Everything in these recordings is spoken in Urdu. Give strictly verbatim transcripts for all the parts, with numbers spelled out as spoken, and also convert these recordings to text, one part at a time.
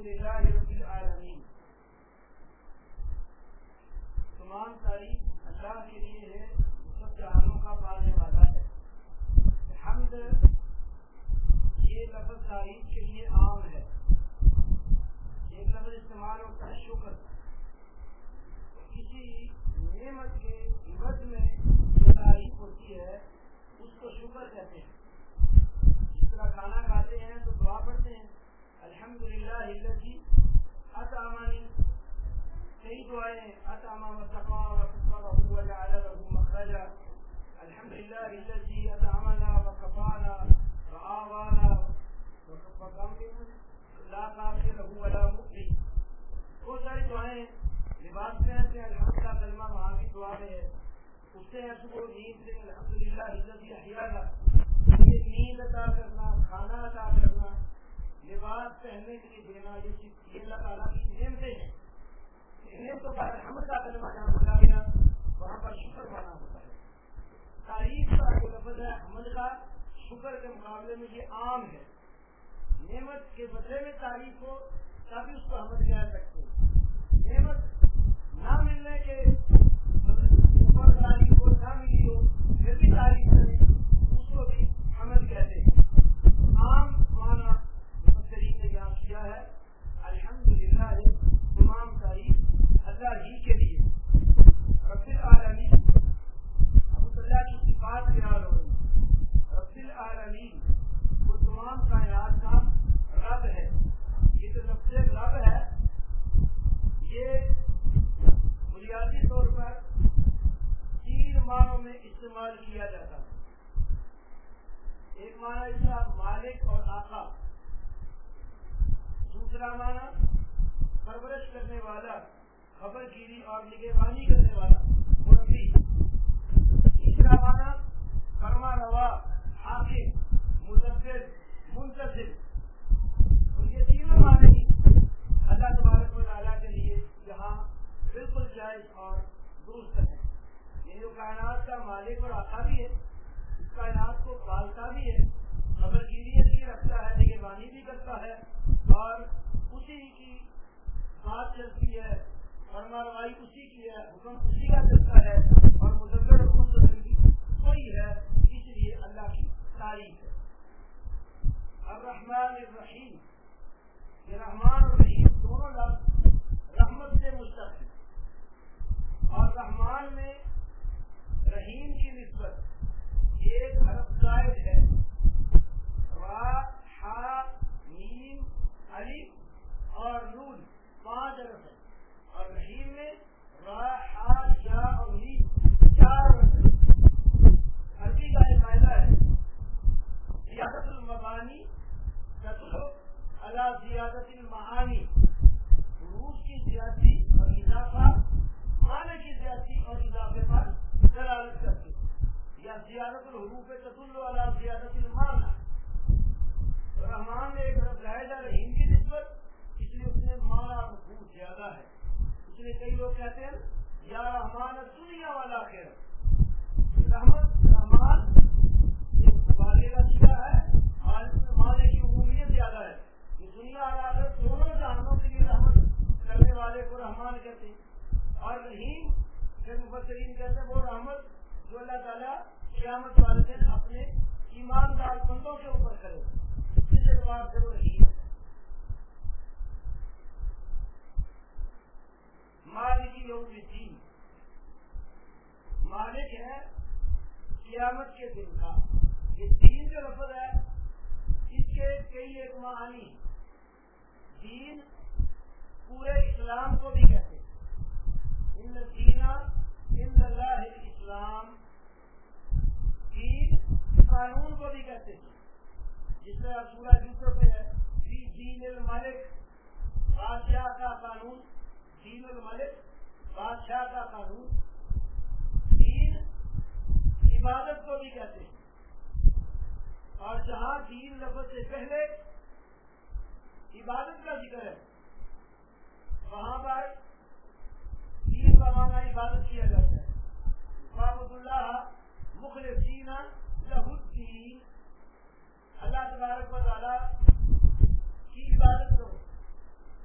الحمدللہ رب العالمین. تمام تعریف اللہ کے لیے ہے، سب جہانوں کا پالنے والا ہے. حمد یہ لفظ تعریف کے لیے عام ہے. ایک لفظ استعمال ہوتا ہے شکر. کسی نعمت کے عوض میں جو تعریف ہوتی ہے اس کو شکر کہتے ہیں. جس طرح کھانا کھاتے ہیں تو دعا پڑھتے ہیں الحمدللہ الذی اطعمنی. کئی دعائیں ہیں اطعم وسقا وقفرہ وجعل لہ مخرجا. الحمدللہ الذی اطعمنا وکفانا وآوانا لا قاتل له ولا مؤذی. بہت ساری دعائیں ہیں. لباس پہنتے ہیں الحمدللہ کلمہ وہاں کی دعا میں ہے. اٹھتے ہیں صبح نیند سے الحمدللہ الذی احیانا. یہ نیند عطا کرنا، کھانا عطا کرنا، لباس پہننے کے لیے دینا، یہ چیز یہ اللہ تعالیٰ کی نعمتیں ہیں. نعمتوں کا الحمد کا کلمہ جہاں بولا گیا وہاں پر شکر مانا ہوتا ہے. تعریف کا جو لفظ ہے حمد کا شکر کے مقابلے میں یہ عام ہے. نعمت کے بدلے میں تعریف ہو تبھی اس کو حمد کہہ سکتے ہیں. نعمت نہ ملنے کے اوپر تعریف ہو، نہ ملی ہو پھر بھی تعریف کریں اس کو بھی حمد کہتے ہیں. عام معنی مفسرین نے بیان کیا ہے الحمدللہ تمام تعریف اللہ ہی کے لیے. رب العالمین اب اللہ کی صفات بیان ہو رہی. رب العالمین وہ تمام کائنات کا رب ہے. یہ جو لفظ رب ہے یہ بنیادی طور پر تین معنوں میں استعمال کیا جاتا ہے. ایک معنی اس کا مالک اور آقا. دوسرا معنی پرورش کرنے والا، خبر گیری اور نگہبانی کرنے والا مربی. تیسرا معنی فرما روا، حاکم، مدبر، منتظر. اور یہ تینوں معنی اللہ تبارک و تعالیٰ کے لیے یہاں بالکل جائز اور درست ہے. یہ جو کائنات کا مالک اور آقا بھی ہے، اس کائنات کو پالتا بھی ہے، خبر گیری اس کی رکھتا ہے، نگہبانی بھی کرتا ہے اور اسی کی بات چلتی ہے، فرما روائی اسی کی ہے، حکم اسی کا چلتا ہے اور مدبر اور منتظر بھی وہی ہے. اس لیے اللہ کی تعریف ہے. الرحمن الرحیم، یہ رحمان اور رحیم دونوں لفظ رحمت سے مشتق ہیں. اور رحمان میں رحیم کی نسبت ایک حرف زائد ہے. را، حا، میم، الف اور نون پانچ حرف ہیں. اور رحیم میں را، حا، یا اور میم چار حرف ہیں. عربی کا ایک قاعدہ ہے زیادت المبانی تدل علی زیادت المعانی. حروف کی زیادتی اور اضافہ معنی کی زیادتی اور اضافے پر دلالت کرتی ہے. یا زیادت الحروف تدل علی زیادت المعنی. رحمان نے ایک حرف زائدہ رحیم کی نسبت، اس لیے اس نے معنی اور مفہوم زیادہ ہے. اس لیے کئی لوگ کہتے ہیں یا رحمان دنیا والا خیر. رحمت رحمان والے کا سیدھا ہے اور اس میں معنی کی عمومیت زیادہ ہے. یہ دنیا اور آخرت دونوں جہانوں کے لیے رحمت کرنے والے کو رحمان کہتے ہیں. اور رحیم کے مفسرین کہتے ہیں وہ رحمت جو اللہ تعالیٰ قیامت والے دن اپنے ایماندار بندوں کے اوپر کرے. اس اعتبار سے وہ رحیم ہے. مالک یوم الدین، مالک ہے قیامت کے دن کا. یہ دین جو لفظ ہے اس کے کئی ایک معنی. دین پورے اسلام کو بھی کہتے ہیں. ان الدین عند اللہ الاسلام. دین قانون کو بھی کہتے ہیں. جس طرح سورہ یوسف میں ہے فی دین الملک، بادشاہ کا قانون. دین الملک بادشاہ کا قانون. دین عبادت کو بھی کہتے ہیں. اور جہاں دین لفظ سے پہلے عبادت کا ذکر ہے وہاں پر دین کا معنی عبادت کیا جاتا ہے. فاعبدوا اللہ مخلصین لہ الدین. اللہ تبارک و تعالیٰ کی عبادت کرو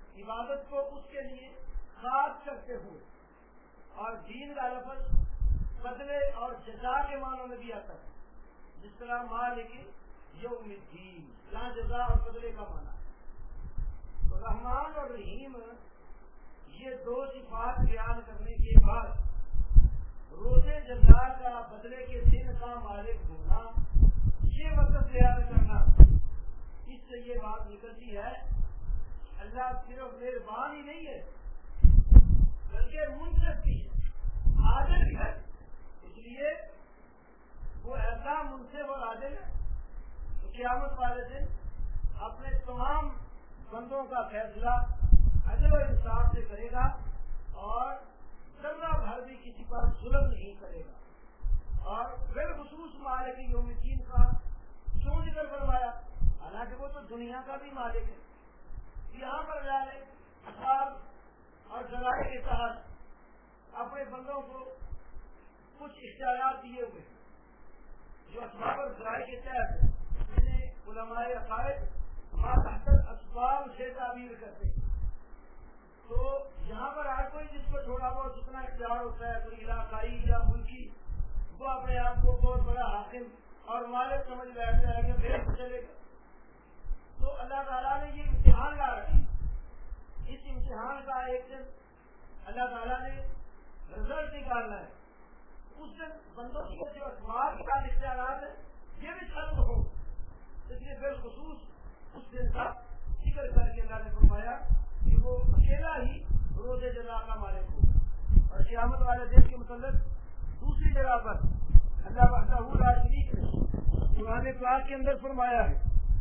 عبادت کو اس کے لیے خاص کرتے ہوئے. اور دین کا لفظ بدلے اور جزا کے معنوں میں بھی آتا ہے, جس طرح مالک یوم الدین, جہاں جزا اور بدلے کا معنی ہے. تو رحمان اور رحیم یہ دو صفات بیان کرنے کے بعد روزے جزا کا بدلے کے دن کا مالک ہونا, یہ مطلب بیان کرنا, اس سے یہ بات نکلتی ہے اللہ صرف مہربان ہی نہیں ہے بلکہ منصف بھی ہے, عادل بھی ہے. اس لیے وہ ایسا منصف اور عادل ہے کہ قیامت والے دن اپنے تمام بندوں کا فیصلہ عدل و انصاف سے کرے گا اور ذرہ بھر بھی کسی پر ظلم نہیں کرے گا. اور بالخصوص مالک یوم الدین کا کیوں ذکر فرمایا؟ حالانکہ وہ تو دنیا کا بھی مالک ہے. یہاں پر جانے اسباب اور ذرائع کے تحت اپنے بندوں کو کچھ اختیارات دیے ہوئے جو اسباب اور ذرائع کے تحت جنہیں علماء عقائد ماتحت اسباب سے تعبیر کرتے ہیں. تو یہاں پر ہر کوئی جس کو تھوڑا بہت جتنا اختیار ہوتا ہے, کوئی علاقائی یا ملکی, وہ اپنے آپ کو بہت بڑا حاکم اور مالک سمجھ بیٹھتا ہے کہ پھر چلے گا. تو اللہ تعالیٰ نے یہ امتحان لا رکھی. اس امتحان کا ایک دن اللہ تعالیٰ نے رزلٹ نکالنا ہے. اس دن بندوں کے جو اسباب کا اختیارات ہے یہ بھی ختم ہو. اس لیے بالخصوص اس دن کا ذکر کر کے اللہ نے فرمایا کہ وہ اکیلا ہی روزے جزا کا مالک ہو. اور قیامت والے دن کے متعلق دوسری جگہ پر اللہ وحدہ لا شریک نے قرآن پاک کے اندر فرمایا ہے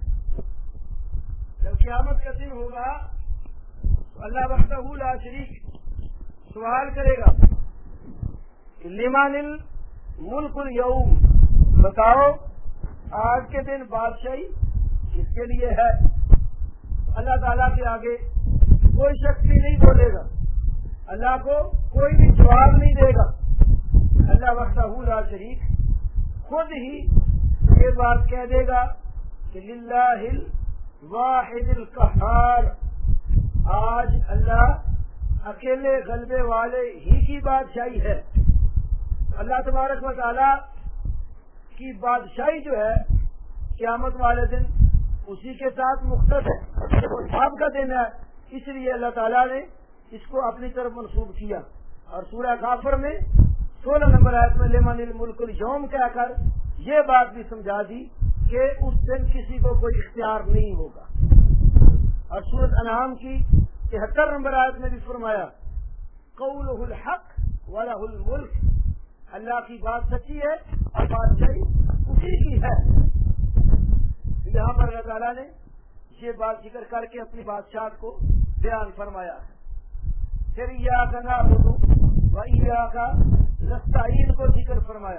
جب قیامت کا دن ہوگا تو اللہ وحدہ لا شریک سوال کرے گا لمن الملک اليوم, بتاؤ آج کے دن بادشاہی کس کے لیے ہے. اللہ تعالیٰ کے آگے کوئی شخص بھی نہیں بولے گا, اللہ کو کوئی بھی جواب نہیں دے گا. اللہ وحدہ لا شریک خود ہی یہ بات کہہ دے گا کہ للہ الواحد القہار, آج اللہ اکیلے غلبے والے ہی کی بادشاہی ہے. اللہ تبارک و تعالی کی بادشاہی جو ہے قیامت والے دن اسی کے ساتھ مختص ہے, وہ صاحب کا دن ہے. اس لیے اللہ تعالیٰ نے اس کو اپنی طرف منسوب کیا. اور سورہ غافر میں سولہ نمبر آیت میں لمن الملک اليوم کہہ کر یہ بات بھی سمجھا دی کہ اس دن کسی کو کوئی اختیار نہیں ہوگا. اور سورۃ انعام کی تہتر نمبر آیت میں بھی فرمایا قولہ الحق ولہ الملک, اللہ کی بات سچی ہے اور بادشاہی اسی کی ہے. یہاں پر اللہ تعالیٰ نے یہ بات ذکر کر کے اپنی بادشاہت کو بیان فرمایا ہے. پھر ایاک نعبد و ایاک نستعین کو ذکر فرمایا.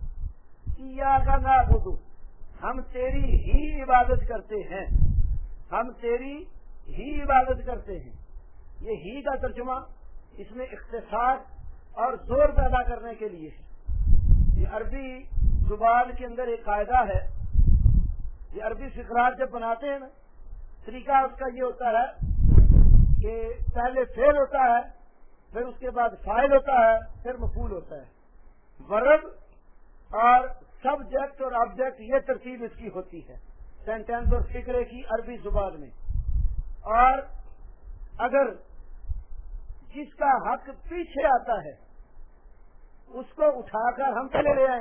ایاک نعبد, ہم تیری ہی عبادت کرتے ہیں, ہم تیری ہی عبادت کرتے ہیں. یہ ہی کا ترجمہ اس میں اختصاص اور زور پیدا کرنے کے لیے ہے. یہ عربی زبان کے اندر ایک قاعدہ ہے. یہ عربی فقرات جب بناتے ہیں نا, طریقہ اس کا یہ ہوتا ہے کہ پہلے فعل ہوتا ہے, پھر اس کے بعد فاعل ہوتا ہے, پھر مفعول ہوتا ہے. ورب اور سبجیکٹ اور آبجیکٹ یہ ترتیب اس کی ہوتی ہے سینٹینس اور فقرے کی عربی زبان میں. اور اگر جس کا حق پیچھے آتا ہے اس کو اٹھا کر ہم پہلے لے آئیں.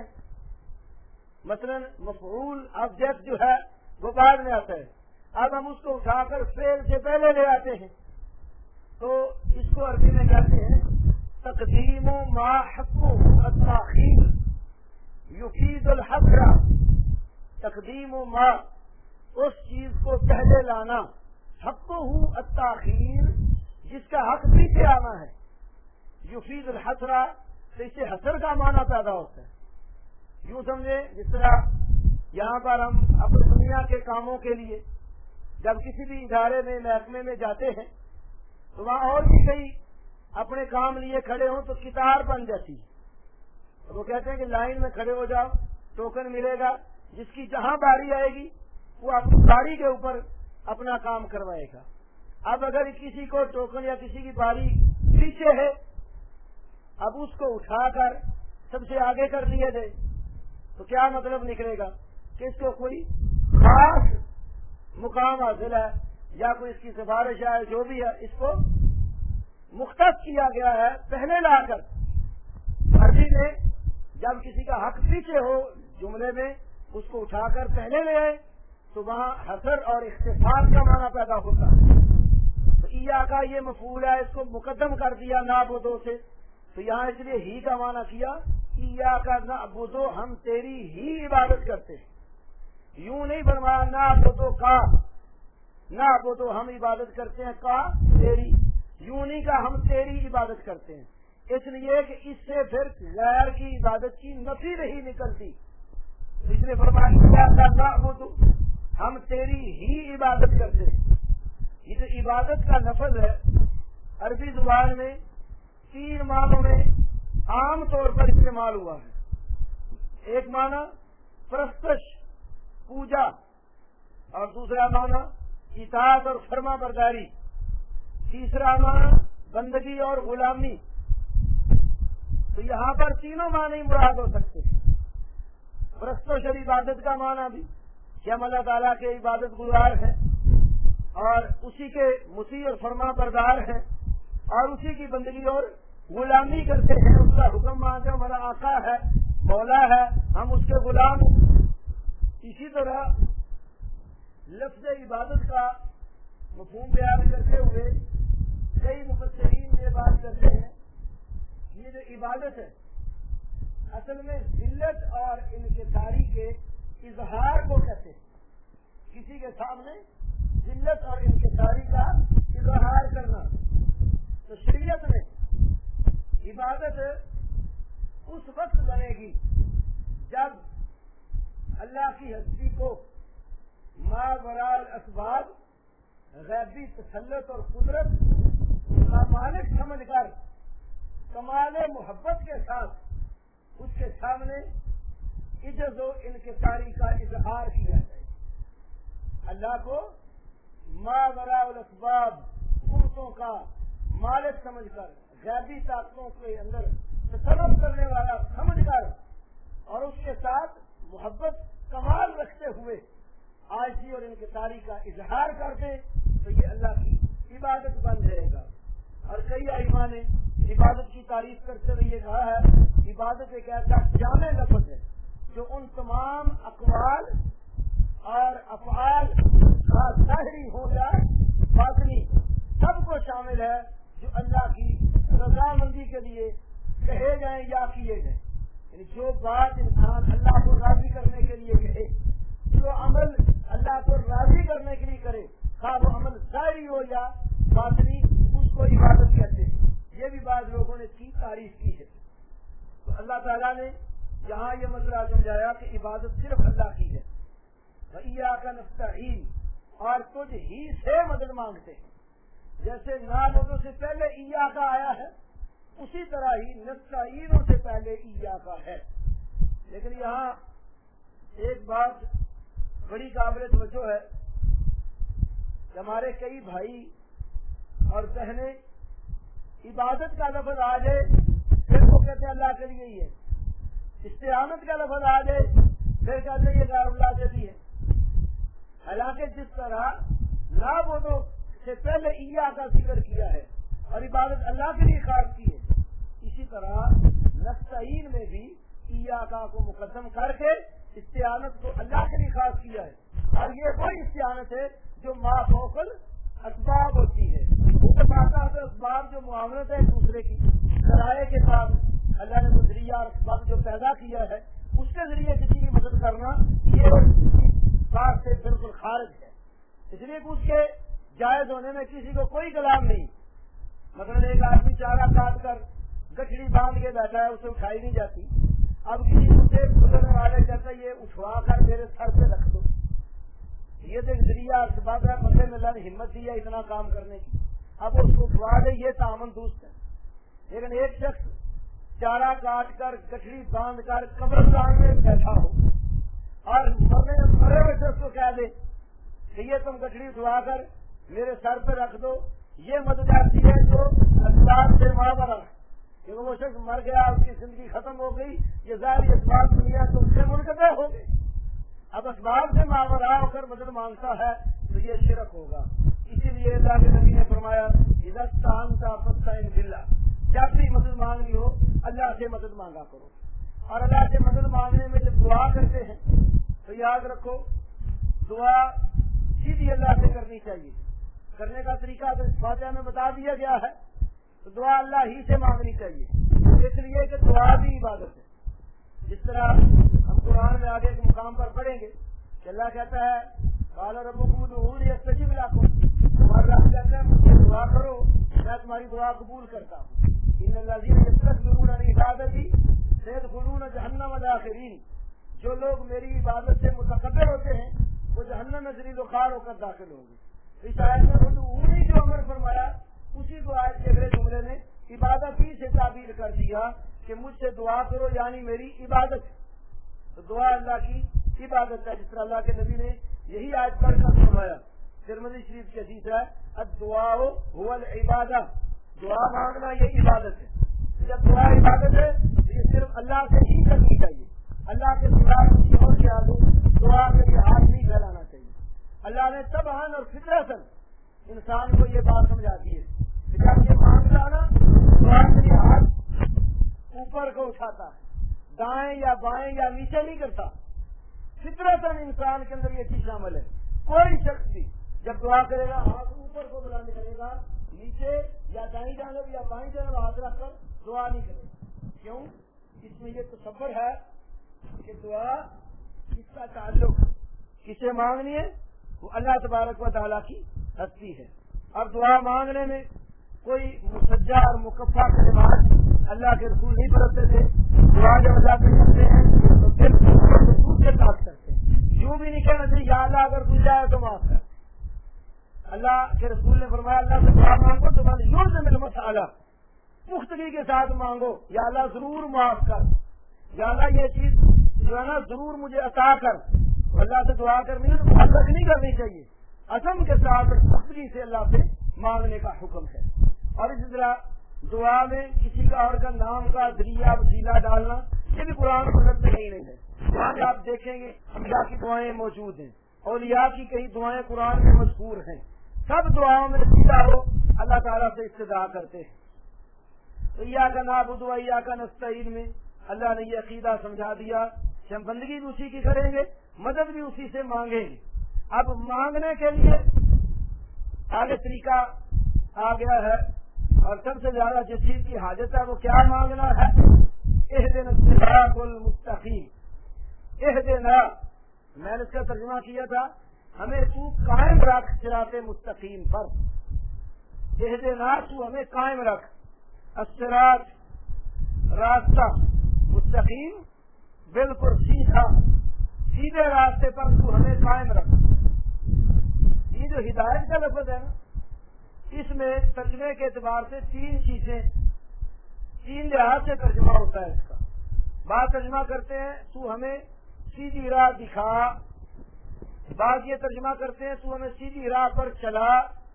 مثلا مفعول آبجیکٹ جو ہے وہ بعد میں آتا ہے, اب ہم اس کو اٹھا کر فعل سے پہلے لے آتے ہیں تو اس کو عربی میں کہتے ہیں تقدیم ما حق التاخیر یفید الحصر. تقدیم ما, اس چیز کو پہلے لانا, حق التاخیر, جس کا حق پیچھے آنا ہے. یفید الحصر, تو اس سے حصر کا معنی پیدا ہوتا ہے. یوں سمجھے جس طرح یہاں پر ہم اپنی دنیا کے کاموں کے لیے جب کسی بھی ادارے میں محکمے میں جاتے ہیں تو وہاں اور بھی کئی اپنے کام لیے کھڑے ہوں تو کتار بن جاتی ہے. وہ کہتے ہیں کہ لائن میں کھڑے ہو جاؤ, ٹوکن ملے گا, جس کی جہاں باری آئے گی وہ اپنی گاڑی کے اوپر اپنا کام کروائے گا. اب اگر کسی کو ٹوکن یا کسی کی باری پیچھے ہے، اب اس کو اٹھا کر سب سے آگے کر دیا جائے تو کیا مطلب نکلے گا کہ اس کو کوئی خاص مقام حاصل ہے یا کوئی اس کی سفارش ہے، جو بھی ہے اس کو مختص کیا گیا ہے پہلے لا کر۔ عربی میں جب کسی کا حق پیچھے ہو جملے میں اس کو اٹھا کر پہلے لے آئے تو وہاں حصر اور اختصاص کا معنی پیدا ہوتا ہے۔ تو ایا کا یہ مفعول ہے، اس کو مقدم کر دیا نعبدو سے، تو یہاں اس لیے ہی کا معنی کیا ایا کا نعبدو، ہم تیری ہی عبادت کرتے ہیں۔ یوں نہیں فرمایا نعبدو کا، نعبدو ہم عبادت کرتے ہیں کا تیری، یوں نہیں کا ہم تیری عبادت کرتے ہیں، اس لیے کہ اس سے پھر غیر کی عبادت کی نفی نہیں نکلتی، اس لیے فرمایا نعبدو ہم تیری ہی عبادت کرتے ہیں۔ یہ جو عبادت کا لفظ ہے عربی زبان میں تین معنوں میں عام طور پر استعمال ہوا ہے۔ ایک معنی پرستش پوجا، اور دوسرا معنی اطاعت اور فرما برداری، تیسرا معنی بندگی اور غلامی۔ تو یہاں پر تینوں معنی مراد ہو سکتے ہیں۔ پرستش اور عبادت کا معنی بھی کہ ہم اللہ تعالیٰ کے عبادت گزار ہیں اور اسی کے مطیع اور فرما بردار ہیں اور اسی کی بندگی اور غلامی کرتے ہیں، اس کا حکم مانتے ہیں، ہمارا آقا ہے، مولا ہے، ہم اس کے غلام ہیں۔ اسی طرح لفظ عبادت کا مفہوم بیان کرتے ہوئے کئی مفسرین یہ بات کرتے ہیں یہ جو عبادت ہے اصل میں ذلت اور انکساری کے اظہار کو کہتے ہیں، کسی کے سامنے ذلت اور انکساری کا اظہار کرنا۔ تو شریعت میں عبادت اس وقت بنے گی جب اللہ کی ہستی کو ما وراء الاسباب غیبی تسلط اور قدرت کا مالک سمجھ کر کمال محبت کے ساتھ اس کے سامنے عجز و انکساری کا اظہار کیا جائے۔ اللہ کو ما وراء الاسباب قدرتوں کا مالک سمجھ کر، غیبی طاقتوں کے اندر تصرف کرنے والا سمجھ کر اور اس کے ساتھ محبت کمال رکھتے ہوئے عاجزی اور انکساری کا اظہار کرتے تو یہ اللہ کی عبادت بن جائے گا۔ اور کئی ائمہ نے عبادت کی تعریف کرتے ہوئے یہ کہا ہے عبادت ایک ایسا جامع لفظ ہے جو ان تمام اقوال اور افعال کا ظاہری ہو یا باطنی سب کو شامل ہے جو اللہ کی رضامندی کے لیے کہے گئے یا کیے گئے، یعنی جو بات انسان اللہ کو راضی کرنے کے لیے کہے، جو عمل اللہ کو راضی کرنے کے لیے کرے، خواہ وہ عمل ظاہری ہو یا باطنی، اس کو عبادت کہتے ہیں۔ یہ بھی بعض لوگوں نے اس کی تعریف کی ہے۔ تو اللہ تعالیٰ نے یہاں یہ مسئلہ سمجھایا کہ عبادت صرف اللہ کی ہے۔ وَإِيَّاكَ نَسْتَعِينُ، اور تجھ ہی سے مدد مانگتے ہیں۔ جیسے نعبدو سے پہلے ایا کا آیا ہے اسی طرح ہی نستعینوں سے پہلے ایا کا ہے۔ لیکن یہاں ایک بات بڑی قابل توجہ ہے کہ ہمارے کئی بھائی اور بہنیں عبادت کا لفظ آ جائے پھر وہ کہتے ہیں اللہ کے لیے ہی ہے، استعانت کا لفظ آ جائے پھر کہتے ہیں یہ غیر اللہ سے بھی ہے۔ حالانکہ جس طرح نعبدو سے پہلے ایا کا ذکر کیا ہے اور عبادت اللہ کے لیے خاص کی ہے، اسی طرح نستعین میں بھی ایا کا کو مقدم کر کے استعانت کو اللہ کے لیے خاص کیا ہے۔ اور یہ وہی استعانت ہے جو ما فوق الاسباب ہوتی ہے، اسباب جو معاملت ہے ایک دوسرے کی ذرائع کے ساتھ اللہ نے ذریعہ اور اسباب جو پیدا کیا ہے اس کے ذریعے کسی کی مدد کرنا یہ بات سے بالکل خارج ہے۔ اس لیے کہ اس کے جائز ہونے میں کسی کو کوئی کلام نہیں۔ مثلا ایک آدمی چارہ کاٹ کر گٹھڑی باندھ کے بیٹھا ہے، اسے اٹھائی نہیں جاتی، اب کسی دوسرے گزرنے والے کہتے ہیں یہ اٹھوا کر میرے سر پہ رکھ دو، یہ تو ذریعہ اور اسباب ہے، بندے میں اللہ نے ہمت دی ہے اتنا کام کرنے کی، اب اس کو اٹھوا دے، یہ تعامل دوست ہے۔ لیکن ایک شخص چارہ کاٹ کر گٹھڑی باندھ کر قبرستان میں بیٹھا ہو اور مرے مرے ہوئے شخص کو کہہ دے کہ یہ تم گٹھڑی اٹھوا کر میرے سر پہ رکھ دو. یہ مدد ایسی ہے جو اسباب سے ماورا ہے. کیونکہ وہ شخص مر گیا, اس کی زندگی ختم ہو گئی, یہ ظاہری اسباب دنیا تو اس سے منقطع ہو گئے. اب اسباب سے ماورا ہو کر مدد مانگتا ہے تو یہ شرک ہوگا. اسی لیے اللہ کے نبی نے فرمایا اذا استعنت فاستعن باللہ, جب بھی مدد مانگنی ہو اللہ سے مدد مانگا کرو. اور اللہ سے مدد مانگنے میں جب دعا کرتے ہیں تو یاد رکھو دعا سیدھی اللہ سے کرنی چاہیے. کرنے کا طریقہ تو اس فاتحہ میں بتا دیا گیا ہے. تو دعا اللہ ہی سے مانگنی چاہیے, اس لیے کہ دعا بھی عبادت ہے. جس طرح ہم قرآن میں آگے کے مقام پر پڑھیں گے کہ اللہ کہتا ہے قال ربکم ادعونی استجب لکم, تمہارا رب کہتا ہے مجھے دعا کرو میں تمہاری دعا قبول کرتا ہوں. ان الذین یستکبرون عن عبادتی سیدخلون جہنم داخرین, جو لوگ میری عبادت سے متکبر ہوتے ہیں وہ جہنم میں ذلیل و خوار ہو کر داخل ہوں گے. اس آیت میں ادعونی جو امر فرمایا اسی کو آیت کے اگلے جملے نے عبادت ہی سے تعبیر کر دیا کہ مجھ سے دعا کرو یعنی میری عبادت. تو دعا اللہ کی عبادت ہے, جس طرح اللہ کے نبی نے یہی آیت پڑھ کر فرمایا. ترمذی شریف کی حدیث ہے الدعاء هو العبادہ, دعا مانگنا یہ عبادت ہے. جب دعا عبادت ہے تو یہ صرف اللہ سے ہی کرنی چاہیے, اللہ کے سوا کسی اور کے آگے دعا کے لیے ہاتھ نہیں پھیلانا چاہیے. اللہ نے طبعاً اور فطرتاً انسان کو یہ بات سمجھا دی ہے کہ جب یہ مانگتا نا دعا کے لیے ہاتھ اوپر کو اٹھاتا ہے, دائیں یا بائیں یا نیچے نہیں کرتا. فطرتاً انسان کے اندر یہ چیز شامل ہے. کوئی شخص بھی جب دعا کرے گا ہاتھ اوپر کو بلند کرے گا, نیچے یا دائیں جانب یا بائیں جانب ہاتھ رکھ کر دعا نہیں کرے گا. کیوں؟ اس میں یہ تصور ہے کہ دعا اس کا تعلق کسے مانگنی ہے, وہ اللہ تبارک و تعالیٰ کی ہستی ہے. اور دعا مانگنے میں کوئی مسجع اور مکفہ کلمات اللہ کے رسول نہیں برتتے تھے. دعا جب اللہ سے کرتے ہیں تو پھر رسول کے ساتھ کرتے ہیں. یوں بھی نہیں کہنا چاہیے یا اللہ اگر تو جائے تو معاف کر. اللہ کے رسول نے فرمایا اللہ سے دعا مانگو تو بس یوں سے مل مسئلہ پختگی کے ساتھ مانگو, یا اللہ ضرور معاف کر, یا اللہ یہ چیز جو ہے نا ضرور مجھے عطا کر. اللہ سے دعا کرنی ہے تو محبت نہیں کرنی چاہیے, عزم کے ساتھ پختگی سے اللہ سے مانگنے کا حکم ہے. اور اسی طرح دعا میں کسی کا اور کا نام کا ذریعہ وسیلہ ڈالنا یہ بھی قرآن سنت میں نہیں ہے. وہاں آپ دیکھیں گے انبیاء کی دعائیں موجود ہیں, اولیاء کی کئی دعائیں قرآن میں مذکور ہیں. سب دعاؤں میں سیدھا ہو اللہ تعالیٰ سے استدعا کرتے ہیں. ایاک نعبد و ایاک نستعین میں اللہ نے یہ عقیدہ سمجھا دیا کہ ہم بندگی بھی اسی کی کریں گے, مدد بھی اسی سے مانگیں گے. اب مانگنے کے لیے آگے طریقہ آ گیا ہے, اور سب سے زیادہ جس چیز کی حاجت ہے وہ کیا مانگنا ہے, اہدنا الصراط المستقیم. اہدنا, میں نے اس کا ترجمہ کیا تھا ہمیں تو قائم رکھ صراط مستقیم پر. اہدنا, تو ہمیں قائم رکھ, الصراط راستہ, مستقیم بالکل سیدھا, سیدھے راستے پر تو ہمیں قائم رکھ. یہ جو ہدایت کا لفظ ہے نا اس میں ترجمے کے اعتبار سے تین چیزیں تین لحاظ سے ترجمہ ہوتا ہے. اس کا بعض ترجمہ کرتے ہیں تو ہمیں سیدھی راہ دکھا, بعض یہ ترجمہ کرتے ہیں تو ہمیں سیدھی راہ پر چلا,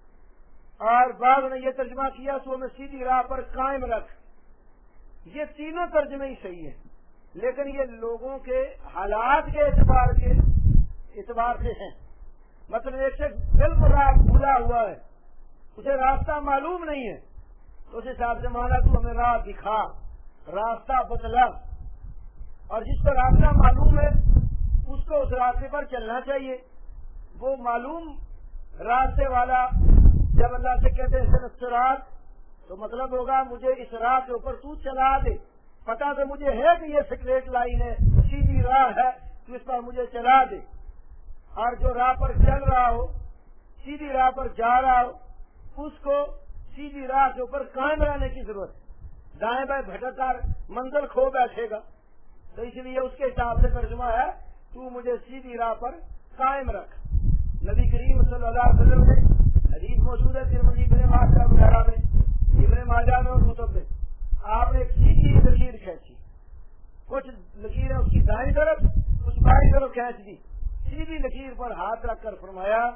اور بعض نے یہ ترجمہ کیا تو ہمیں سیدھی راہ پر قائم رکھ. یہ تینوں ترجمے ہی صحیح ہیں, لیکن یہ لوگوں کے حالات کے اعتبار کے اعتبار سے ہیں. مطلب ایک شخص بالکل راہ بھولا ہوا ہے, اسے راستہ معلوم نہیں ہے, تو اس حساب سے مانا تو ہمیں راہ دکھا, راستہ بتلا. اور جس کو راستہ معلوم ہے اس کو اس راستے پر چلنا چاہیے. وہ معلوم راستے والا جب اللہ سے کہتے ہیں الصراط تو مطلب ہوگا مجھے اس راہ کے اوپر تو چلا دے. پتا تو مجھے ہے کہ یہ سٹریٹ لائن ہے, سیدھی راہ ہے, تو اس پر مجھے چلا دے. اور جو راہ پر چل رہا ہو, سیدھی راہ پر جا رہا ہو, اس کو سیدھی راہ کے اوپر قائم رہنے کی ضرورت ہے. دائیں بائیں بھٹک کر منزل کھو بیٹھے گا. تو اس لیے اس کے حساب سے ترجمہ ہے تو مجھے سیدھی راہ پر قائم رکھ. نبی کریم صلی اللہ علیہ وسلم نے حدیث موجود ہے ترمذی ابن ماجہ وغیرہ میں, ابن ماجہ میں اور کتب میں, آپ نے ایک سیدھی لکیر کھینچی, کچھ لکیریں اس کی دائیں طرف کچھ بائیں طرف کھینچ دی, سیدھی لکیر پر ہاتھ رکھ کر فرمایا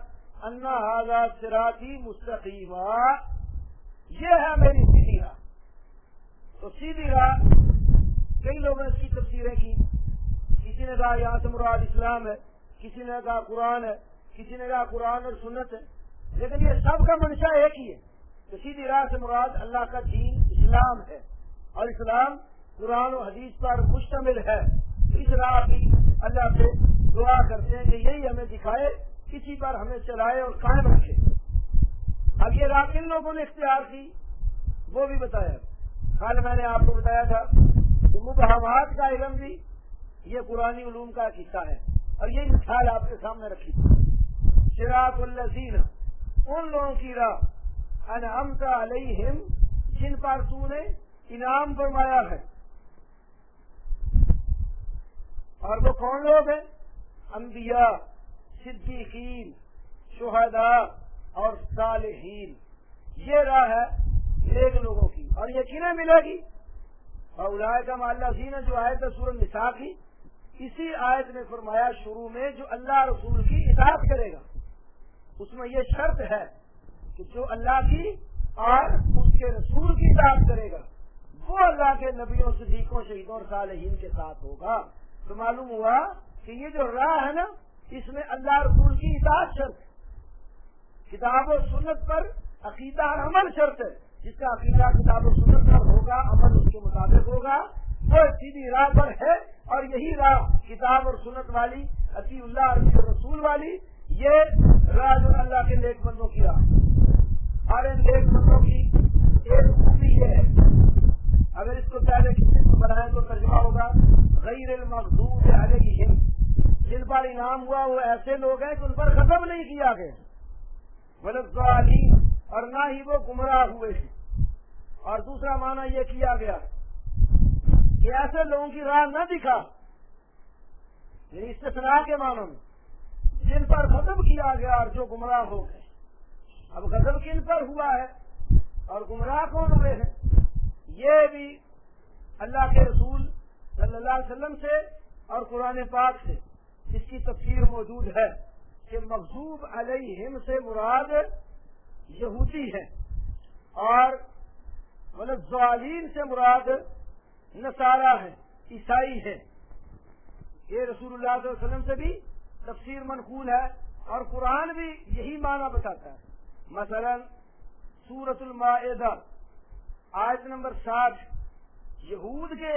अन्ना हाज़ा सिराती मुस्तकीमा, ये है मेरी सीधी राह। तो सीधी राह कई लोगों ने इसकी तफसीरें की, किसी ने कहा यहाँ से मुराद इस्लाम है, किसी ने कहा कुरान है, किसी ने कहा कुरान और सुन्नत है, लेकिन ये सब का मंशा एक ही है। तो सीधी राह से मुराद अल्लाह का दीन इस्लाम है, और इस्लाम कुरान और हदीस पर मुश्तमिल है। तो इस राह की अल्लाह से दुआ करते हैं कि यही हमें दिखाए, किसी पर हमें चलाए और कायम रखे। अब ये राह किन लोगों ने इख्तियार की वो भी बताया। कल मैंने आपको बताया था कि मुबहमात का इल्म भी ये कुरानी उलूम का हिस्सा है, और ये मिसाल आपके सामने रखी थी। सिरातुल लज़ीना, उन लोगों की राह, अनअमता अलैहिम, जिन पर तूने इनाम फरमाया है। और वो कौन लोग हैं? अंबिया, सिद्दीकीन, शुहदा और सालिहीन। ये राह है नेक लोगों की, और ये किन्हें मिलेगी? औलाइका मअल्लज़ीना, जो आयत है सूरह निसा की, इसी आयत ने फरमाया शुरू में, जो अल्लाह रसूल की इताअत करेगा। उसमें ये शर्त है कि जो अल्लाह की और उसके रसूल की इताअत करेगा वो अल्लाह के नबियों, सिद्दीकों, शहीदों और सालिहीन के साथ होगा। तो मालूम हुआ कि ये जो राह है ना, इसमें अल्लाह रसूल की इताअत शर्त, किताब और सुन्नत पर अकीदा और अमल शर्त है। जिसका अकीदा किताब और सुन्नत पर होगा, अमल उसके मुताबिक होगा, वो सीधी राह पर है। और यही राह किताब और सुन्नत वाली, अतीउल्लाह और रसूल वाली, ये राह जो अल्लाह के नेक बंदों की राह। और इन नेक बंदों की एक खूबी ये है, अगर इसको पहले किसी को बनाए तो तर्जुमा होगा गैरिल मग़ज़ूब अलैहिम, जिन पर इनाम हुआ वो ऐसे लोग हैं कि उन पर गज़ब नहीं किया गया, वलज़्ज़ालीन, और ना ही वो गुमराह हुए थे। और दूसरा माना यह किया गया कि ऐसे लोगों की राह न दिखा, यानी इस्तिस्ना के मानों में, जिन पर गज़ब किया गया और जो गुमराह हो गए। अब गज़ब किन पर हुआ है और गुमराह कौन हुए हैं, ये भी अल्लाह के रसूल सल्लल्लाहु अलैहि वसल्लम से और कुरान पाक से इसकी तफसीर मौजूद है कि मग़ज़ूब अलैहिम से मुराद यहूदी है, और वलज़्ज़ालीन से मुराद नसारा है, ईसाई है। ये रसूलुल्लाह सल्लल्लाहु अलैहि वसल्लम से भी तफसीर मनकूल है, और कुरान भी यही माना बताता है। मसलन सूरतुल माइदा आयत नंबर साठ, यहूद के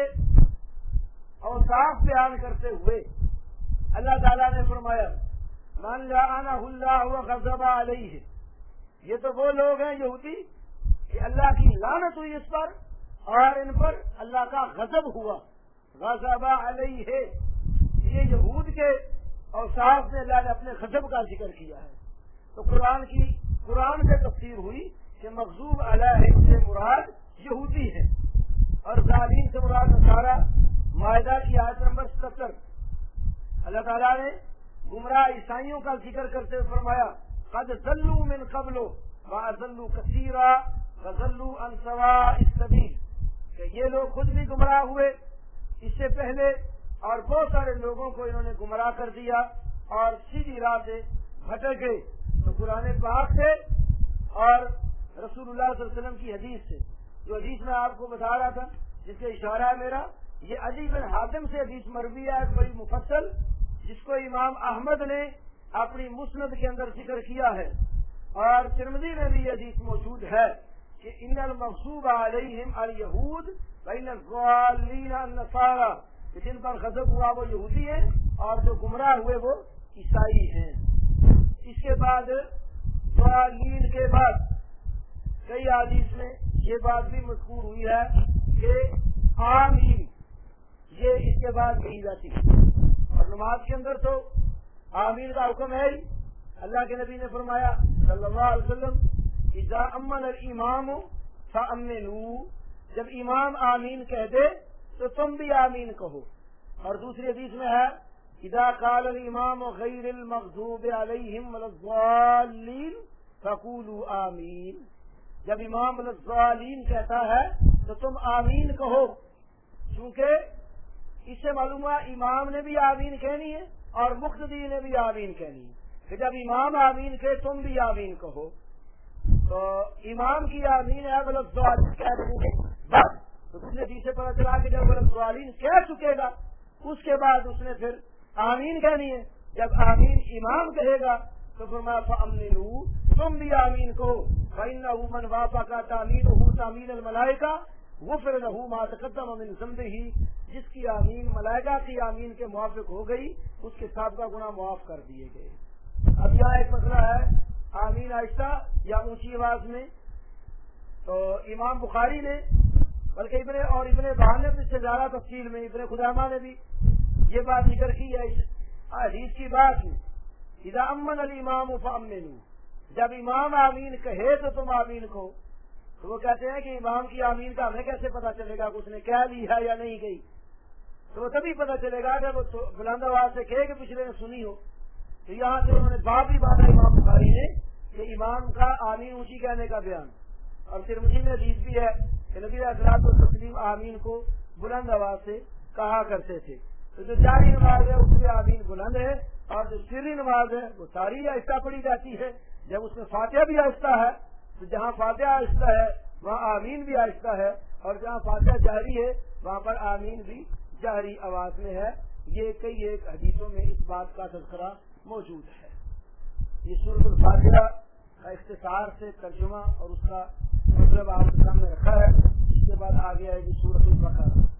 औसाफ बयान करते हुए अल्लाह ताला ने फरमाया मन लअनहुल्लाहु व ग़ज़बा अलैहि, ये तो वो लोग हैं यहूदी कि अल्लाह की लानत हुई इस पर और इन पर अल्लाह का गज़ब हुआ। ग़ज़बा अलैहि, ये यहूद के औसाफ में अल्लाह ने अपने गज़ब का जिक्र किया है। तो कुरान की कुरान से तफसीर हुई कि मग़ज़ूब अलैहिम से मुराद यहूदी है और ज़ालिम से मुराद नसारा। माइदा की आयत नंबर सत्तर, अल्लाह ताला ने गुमराह ईसाइयों का जिक्र करते हुए फरमाया क़द ज़ल्लू मिन क़ब्लु व अज़ल्लू कसीरा व ज़ल्लू अन सवाइस सबील, कि ये लोग खुद भी गुमराह हुए इससे पहले और बहुत सारे लोगों को इन्होंने गुमराह कर दिया और सीधी राह से भटक गए। तो कुरान पाक से और रसूलुल्लाह सल्लल्लाहु अलैहि वसल्लम की हदीस से, जो हदीस में आपको बता रहा था जिसके इशारा है मेरा, ये अली बिन हातिम से हदीस मरवी है, बड़ी मुफस्सल, जिसको इमाम अहमद ने अपनी मुस्नद के अंदर जिक्र किया है और तिरमिज़ी में भी ये हदीस मौजूद है कि इन्नल मग़ज़ूब अलैहिम अल यहूद व इन्नल ज़ालिमीन अन नसारा, जिन पर गज़ब हुआ वो यहूदी हैं और जो गुमराह हुए वो ईसाई हैं। इसके बाद ज़ालिमीन के बाद कई हदीस में ये बात भी मज़कूर हुई है कि आमीन ये इसके बाद कही जाती है, और नमाज के अंदर तो आमीन का हुक्म है ही। अल्लाह के नबी ने फरमाया सल्लल्लाहु अलैहि वसल्लम इज़ा अम्मन अल इमाम फअम्मिनू, जब इमाम आमीन कह दे तो तुम भी आमीन कहो। और दूसरी हदीस में है इज़ा क़ाल अल इमाम गैरिल मग़ज़ूब अलैहिम वलज़्ज़ालीन फ़क़ूलू आमीन, जब इमाम वलज़्ज़ालीन कहता है तो तुम आमीन कहो, क्योंकि इससे मालूम हुआ इमाम ने भी आमीन कहनी है और मुक़्तदी ने भी आमीन कहनी है। کہ جب امام آمین کہ تم بھی آمین کہو، تو امام کی آمین ہے غلط سوال کہہ دوں گے بس، تو اس نے سے پتا چلا کہ جب غلط سوالین کہہ چکے گا اس کے بعد اس نے پھر آمین کہنی ہے. جب آمین امام کہے گا تو فرمایا فَأَمِّنُوا تم بھی آمین کہو، فَإِنَّهُ مَنْ وَافَقَ تَأْمِينُهُ تَأْمِينَ الْمَلَائِكَةِ غُفِرَ لَهُ مَا تَقَدَّمَ مِنْ ذَنبِهِ، جس کی آمین ملائکہ کی آمین کے موافق ہو گئی اس کے سابقہ گناہ معاف کر دیے گئے. اب یہاں ایک مسئلہ ہے آمین آہستہ یا اونچی آواز میں. تو امام بخاری نے بلکہ ابن اور ابن بہان نے اس سے زیادہ تفصیل میں، ابن خزیمہ نے بھی یہ بات ذکر کی ہے اس حدیث کی بات میں، اذا امن الامام فامنوا، جب امام آمین کہے تو تم آمین کہو. تو وہ کہتے ہیں کہ امام کی آمین کا ہمیں کیسے پتا چلے گا کہ اس نے کہہ لی ہے یا نہیں گئی؟ تو وہ تبھی پتا چلے گا کہ وہ بلند آواز سے کہے کہ پچھلے نے سنی ہو. تو یہاں سے انہوں نے باب بھی باندھا امام بخاری نے کہ امام کا آمین اونچی کہنے کا بیان. اور ترمذی میں حدیث بھی ہے کہ نبی علیہ الصلوۃ والتسلیم آمین کو بلند آواز سے کہا کرتے تھے. تو جو جاری نماز ہے اس میں آمین بلند ہے، اور جو سری نماز ہے وہ ساری آہستہ پڑھی جاتی ہے. جب اس میں فاتحہ بھی آہستہ ہے تو جہاں فاتحہ آہستہ ہے وہاں آمین بھی آہستہ ہے، اور جہاں فاتحہ جہری ہے وہاں پر آمین بھی جہری آواز میں ہے. یہ کئی ایک حدیثوں میں اس بات کا تذکرہ موجود ہے. یہ سورۃ الفاتحہ کا اختصار سے ترجمہ اور اس کا مطلب آپ کے سامنے رکھا ہے. اس کے بعد آگے آئے گی سورۃ البقرہ.